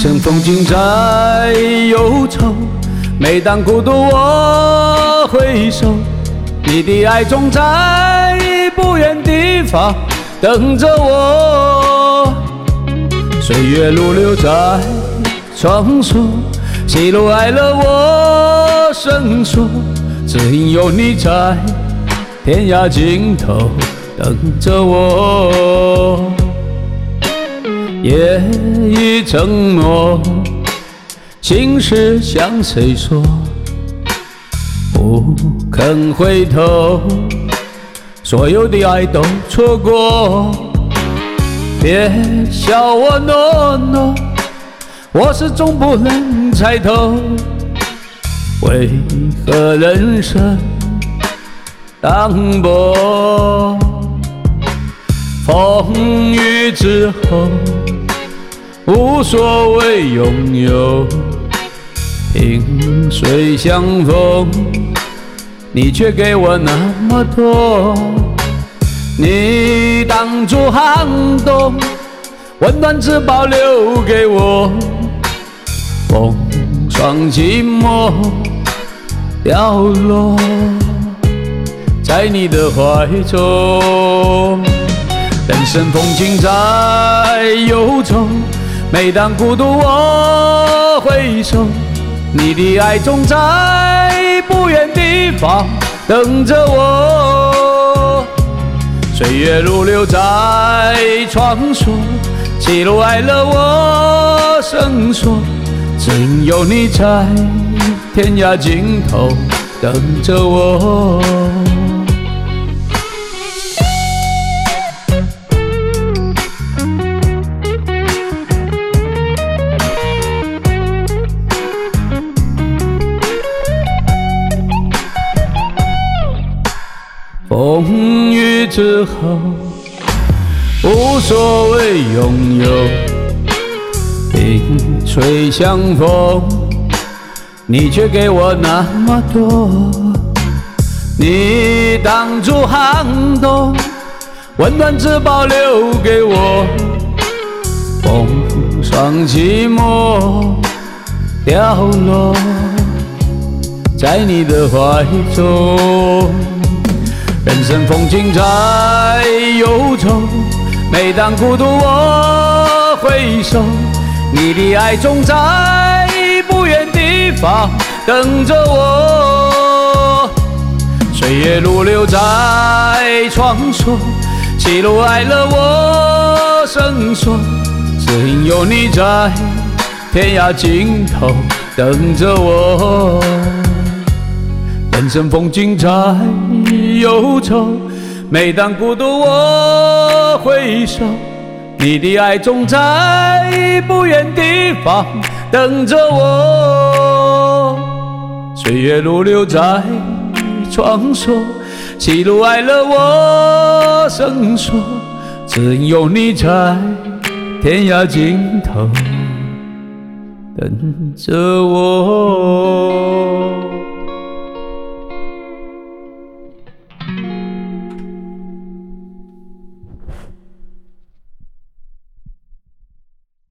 生风景在忧愁，每当孤独我回首，你的爱总在不远地方等着我。岁月如流在创烁，喜怒哀乐我深锁，只因有你在天涯尽头等着我。夜已沉默，心事向谁说？不肯回头，所有的爱都错过。别笑我懦弱，我始终不能猜透，为何人生单薄？风雨之后无所谓拥有，萍水相逢，你却给我那么多。你挡住寒冬，温暖只保留给我，风霜寂寞掉落在你的怀中。人生风景在忧愁，每当孤独我回首，你的爱总在不远地方等着我。岁月如流在创烁，喜怒哀乐我深锁，只因有你在天涯尽头等着我。风雨之后无所谓拥有，萍水相逢，你却给我那么多。你挡住寒冬，温暖只保留给我，风霜寂寞掉落在你的怀中。人生风景在忧愁，每当孤独我回首，你的爱总在不远地方等着我。岁月如流在创烁，喜怒哀乐我深锁，只因有你在天涯尽头等着我。人生风景在忧愁，每当孤独我回首，你的爱总在不远地方等着我。岁月如流在创烁，喜怒哀乐我深锁，只因有你在天涯尽头等着我。